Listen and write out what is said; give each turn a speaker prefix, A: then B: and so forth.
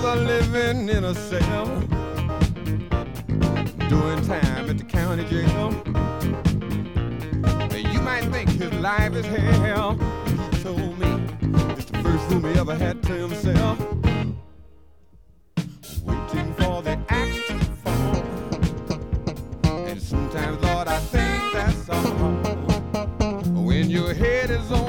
A: brother living in a cell, doing time at the county jail. You might think his life is hell. He told me it's the first room he ever had to himself.